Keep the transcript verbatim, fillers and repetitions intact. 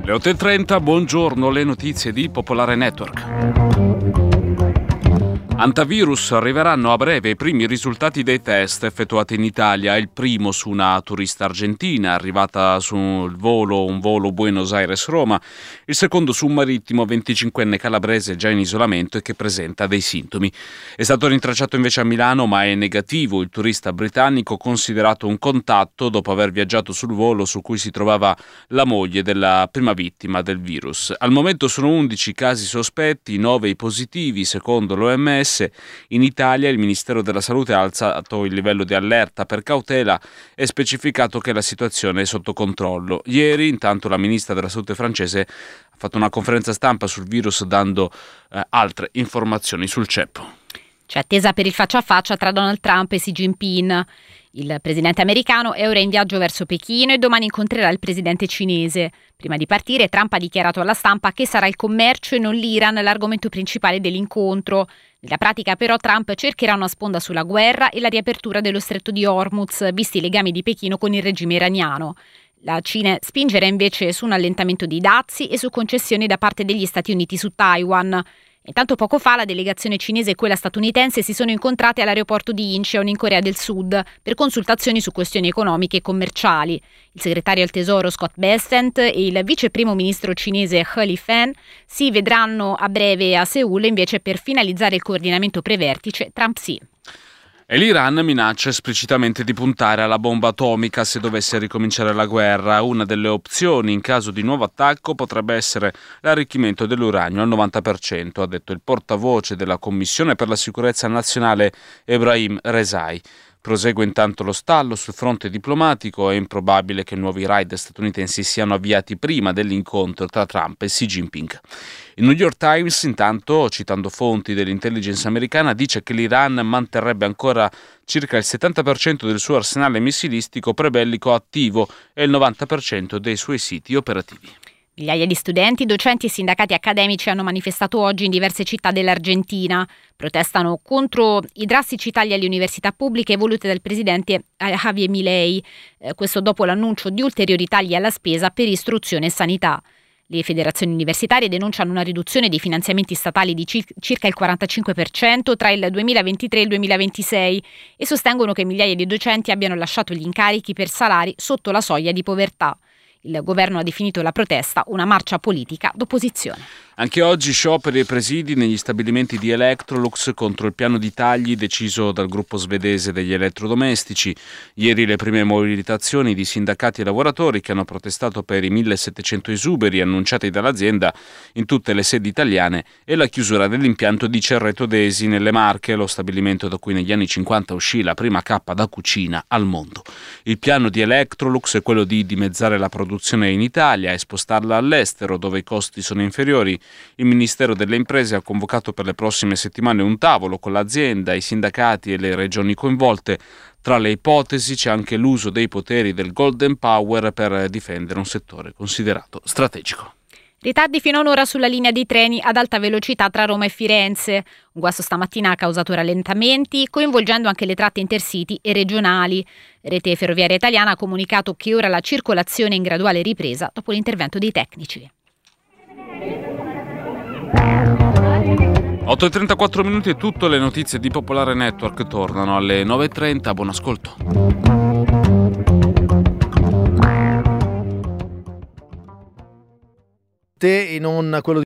Le otto e trenta, buongiorno, le notizie di Popolare Network. Antivirus, arriveranno a breve i primi risultati dei test effettuati in Italia. Il primo su una turista argentina arrivata sul volo, un volo Buenos Aires-Roma. Il secondo su un marittimo venticinquenne calabrese già in isolamento e che presenta dei sintomi. È stato rintracciato invece a Milano, ma è negativo il turista britannico, considerato un contatto dopo aver viaggiato sul volo su cui si trovava la moglie della prima vittima del virus. Al momento sono undici casi sospetti, nove i positivi secondo l'O M S. In Italia il Ministero della Salute ha alzato il livello di allerta per cautela e specificato che la situazione è sotto controllo. Ieri, intanto, la ministra della Salute francese ha fatto una conferenza stampa sul virus dando eh, altre informazioni sul ceppo. C'è attesa per il faccia a faccia tra Donald Trump e Xi Jinping. Il presidente americano è ora in viaggio verso Pechino e domani incontrerà il presidente cinese. Prima di partire, Trump ha dichiarato alla stampa che sarà il commercio e non l'Iran l'argomento principale dell'incontro. Nella pratica, però, Trump cercherà una sponda sulla guerra e la riapertura dello stretto di Hormuz, visti i legami di Pechino con il regime iraniano. La Cina spingerà invece su un allentamento dei dazi e su concessioni da parte degli Stati Uniti su Taiwan. Intanto poco fa la delegazione cinese e quella statunitense si sono incontrate all'aeroporto di Incheon in Corea del Sud per consultazioni su questioni economiche e commerciali. Il segretario al tesoro Scott Bessent e il vice primo ministro cinese He Lifan si vedranno a breve a Seul invece per finalizzare il coordinamento pre-vertice Trump-Xi. E l'Iran minaccia esplicitamente di puntare alla bomba atomica se dovesse ricominciare la guerra. Una delle opzioni in caso di nuovo attacco potrebbe essere l'arricchimento dell'uranio al novanta per cento, ha detto il portavoce della Commissione per la sicurezza nazionale Ebrahim Rezai. Prosegue intanto lo stallo sul fronte diplomatico. È improbabile che nuovi raid statunitensi siano avviati prima dell'incontro tra Trump e Xi Jinping. Il New York Times, intanto, citando fonti dell'intelligence americana, dice che l'Iran manterrebbe ancora circa il settanta per cento del suo arsenale missilistico prebellico attivo e il novanta per cento dei suoi siti operativi. Migliaia di studenti, docenti e sindacati accademici hanno manifestato oggi in diverse città dell'Argentina. Protestano contro i drastici tagli alle università pubbliche volute dal presidente Javier Milei, eh, questo dopo l'annuncio di ulteriori tagli alla spesa per istruzione e sanità. Le federazioni universitarie denunciano una riduzione dei finanziamenti statali di circa il quarantacinque per cento tra il duemilaventitré e il duemilaventisei e sostengono che migliaia di docenti abbiano lasciato gli incarichi per salari sotto la soglia di povertà. Il governo ha definito la protesta una marcia politica d'opposizione. Anche oggi scioperi e presidi negli stabilimenti di Electrolux contro il piano di tagli deciso dal gruppo svedese degli elettrodomestici. Ieri le prime mobilitazioni di sindacati e lavoratori che hanno protestato per i millesettecento esuberi annunciati dall'azienda in tutte le sedi italiane e la chiusura dell'impianto di Cerreto d'Esi nelle Marche, lo stabilimento da cui negli anni cinquanta uscì la prima cappa da cucina al mondo. Il piano di Electrolux è quello di dimezzare la produzione in Italia e spostarla all'estero dove i costi sono inferiori. Il Ministero delle Imprese ha convocato per le prossime settimane un tavolo con l'azienda, i sindacati e le regioni coinvolte. Tra le ipotesi c'è anche l'uso dei poteri del Golden Power per difendere un settore considerato strategico. Ritardi fino ad un'ora sulla linea dei treni ad alta velocità tra Roma e Firenze. Un guasto stamattina ha causato rallentamenti, coinvolgendo anche le tratte intercity e regionali. Rete Ferroviaria Italiana ha comunicato che ora la circolazione è in graduale ripresa dopo l'intervento dei tecnici. otto e trentaquattro minuti e tutte le notizie di Popolare Network tornano alle nove e trenta. Buon ascolto. E non quello